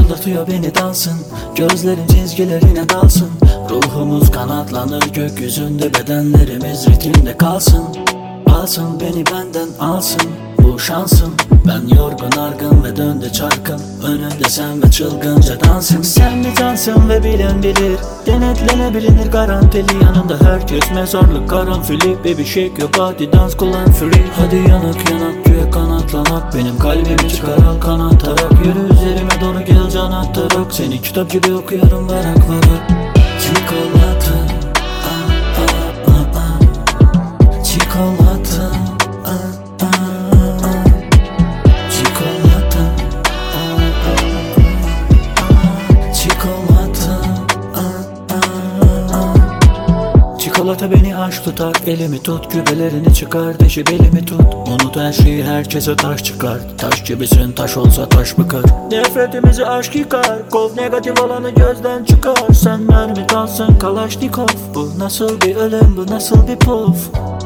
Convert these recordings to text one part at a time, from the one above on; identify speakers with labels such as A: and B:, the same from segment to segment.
A: Çıldırtıyor beni dansın, gözlerin çizgilerine dalsın. Ruhumuz kanatlanır gökyüzünde, bedenlerimiz ritimde kalsın. Alsın beni benden alsın bu şansım. Ben yorgun argın ve döndü çarkım, önünde sen ve çılgınca dansın. Sen bir cansın ve bilen bilir, denetlenebilir garantili. Yanında herkes mezarlık karanfili. Baby shake your body, dance kullan free. Hadi yanak yanak göğe kanatlanak, benim kalbimi çıkar al kanatarak. Yürü üzerime doğru gel can atarak, seni kitap gibi okuyorum varak varak. Çikolata, çikolata, çikolata, çikolata. Çikolata beni aşk tutar, elimi tut, kübelerini çıkar, deşi belimi tut. Unut her şeyi, herkese taş çıkar. Taş gibisin, taş olsa taş bıkar. Nefretimizi aşk yıkar, kov negatif olanı gözden çıkar. Sen mermi kalsın Kalaşnikov, bu nasıl bir ölüm, bu nasıl bir puf.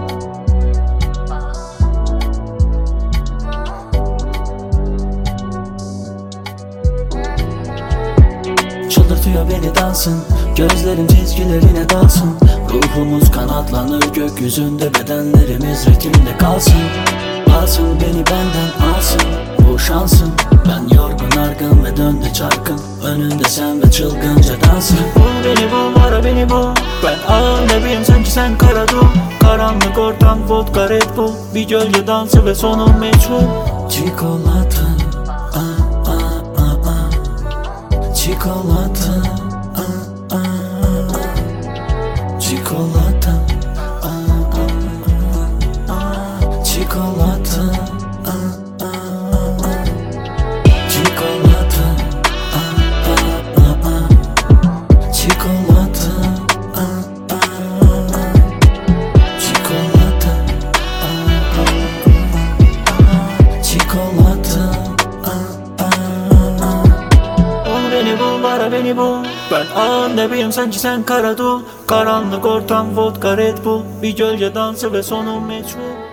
A: Çıldırtıyor beni dansın, gözlerin çizgilerine dalsın. Ruhumuz kanatlanır gökyüzünde, bedenlerimiz ritimde kalsın. Alsın beni benden alsın bu şansım. Ben yorgun argın ve döndü çarkım, önünde sen ve çılgınca dansın. Bul beni bul, ara beni bul, ben ağır nebiyim sanki sen Karadul. Karanlık ortam, vodka Red Bull, bir gölge dansı ve sonum meçhul. Çikolata, çikolata, çikolata, çikolata, çikolata, çikolata, çikolata. Beni bul, ara beni bul, ben ağır nebiyim sanki sen Karadul. Karanlık ortam, vodka Red Bull, bir gölge dansı ve sonum meçhul.